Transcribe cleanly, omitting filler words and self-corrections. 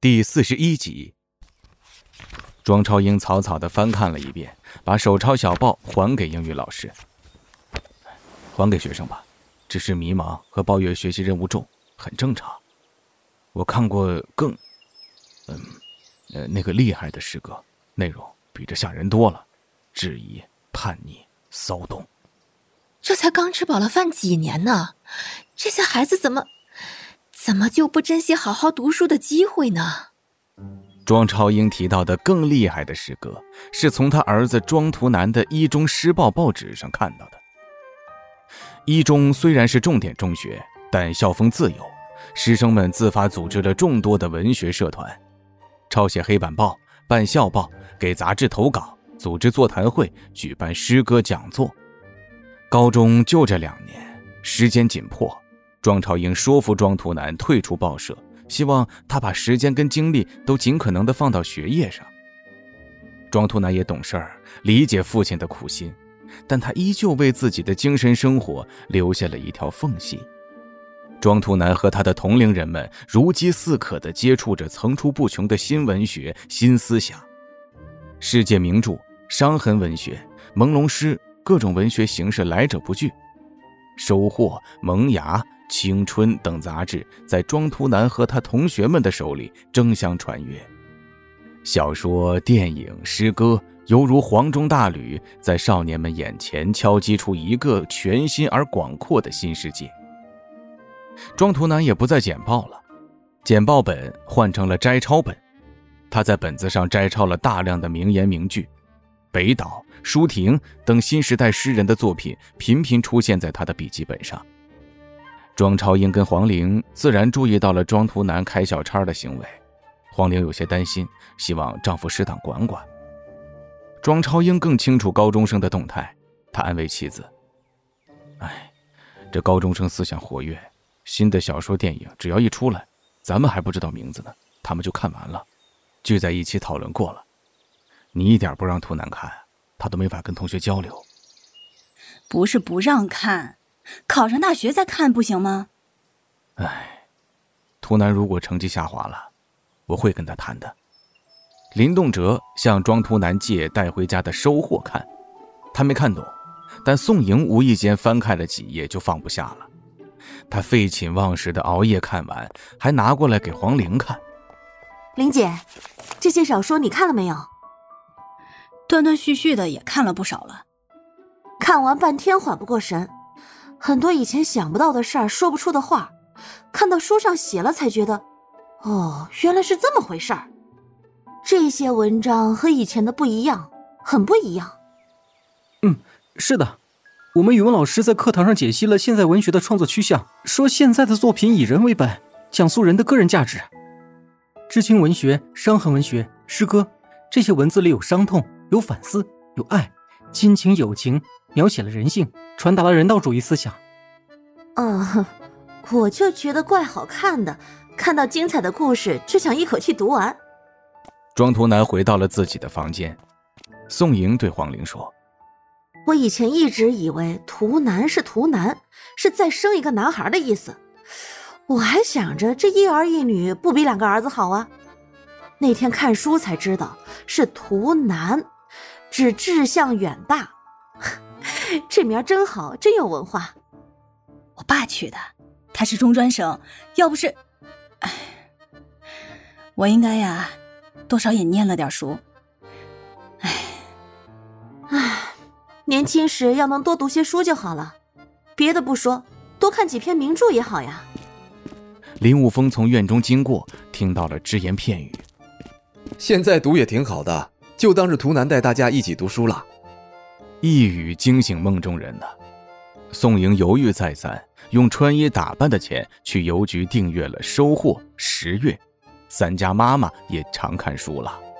第41集。庄超英草草地翻看了一遍，把手抄小报还给英语老师。还给学生吧，只是迷茫和抱怨学习任务重，很正常。我看过更那个厉害的诗歌，内容比这吓人多了，质疑、叛逆、骚动。 这才刚吃饱了饭几年呢，这些孩子怎么就不珍惜好好读书的机会呢？ 庄超英提到的更厉害的诗歌，是从他儿子庄图南的一中诗报报纸上看到的。一中虽然是重点中学，但校风自由，师生们自发组织了众多的文学社团，抄写黑板报，办校报，给杂志投稿，组织座谈会，举办诗歌讲座。高中就这2年，时间紧迫，庄超英说服庄图南退出报社，希望他把时间跟精力都尽可能地放到学业上。庄图南也懂事儿，理解父亲的苦心，但他依旧为自己的精神生活留下了一条缝隙。庄图南和他的同龄人们如饥似渴地接触着层出不穷的新文学、新思想。世界名著、伤痕文学、朦胧诗，各种文学形式来者不拒。收获、萌芽、青春等杂志在庄图南和他同学们的手里争相传阅。小说、电影、诗歌犹如黄钟大吕，在少年们眼前敲击出一个全新而广阔的新世界。庄图南也不再剪报了，剪报本换成了摘抄本。他在本子上摘抄了大量的名言名句，北岛、舒婷等新时代诗人的作品频频出现在他的笔记本上。庄超英跟黄玲自然注意到了庄图南开小差的行为，黄玲有些担心，希望丈夫适当管管。庄超英更清楚高中生的动态，她安慰妻子：这高中生思想活跃，新的小说电影只要一出来，咱们还不知道名字呢，他们就看完了，聚在一起讨论过了。你一点不让图南看，他都没法跟同学交流。 不是不让看，考上大学再看不行吗？ 图南如果成绩下滑了，我会跟他谈的。林动辄向庄图南借带回家的收获看，他没看懂，但宋莹无意间翻开了几页就放不下了。他废寝忘食的熬夜看完，还拿过来给黄玲看。 玲姐，这些小说你看了没有？ 断断续续的也看了不少了。 看完半天缓不过神，很多以前想不到的事儿，说不出的话，看到书上写了才觉得，原来是这么回事儿。这些文章和以前的不一样，很不一样。 是的，我们语文老师在课堂上解析了现在文学的创作趋向，说现在的作品以人为本，讲述人的个人价值。知青文学、伤痕文学、诗歌，这些文字里有伤痛，有反思，有爱，亲情友情，描写了人性，传达了人道主义思想。 我就觉得怪好看的，看到精彩的故事只想一口气读完。 庄图南回到了自己的房间，宋莹对黄玲说： 我以前一直以为图南是图南，是再生一个男孩的意思，我还想着这一儿一女不比2个儿子好啊。那天看书才知道是图南，指志向远大。这名真好，真有文化。 我爸取的，他是中专生，要不是我应该呀多少也念了点书。 年轻时要能多读些书就好了，别的不说，多看几篇名著也好呀。 林武峰从院中经过，听到了只言片语。 现在读也挺好的，就当是图南带大家一起读书了。 一语惊醒梦中人呢。宋莹犹豫再三，用穿衣打扮的钱去邮局订阅了《收获》《10月》，3家妈妈也常看书了。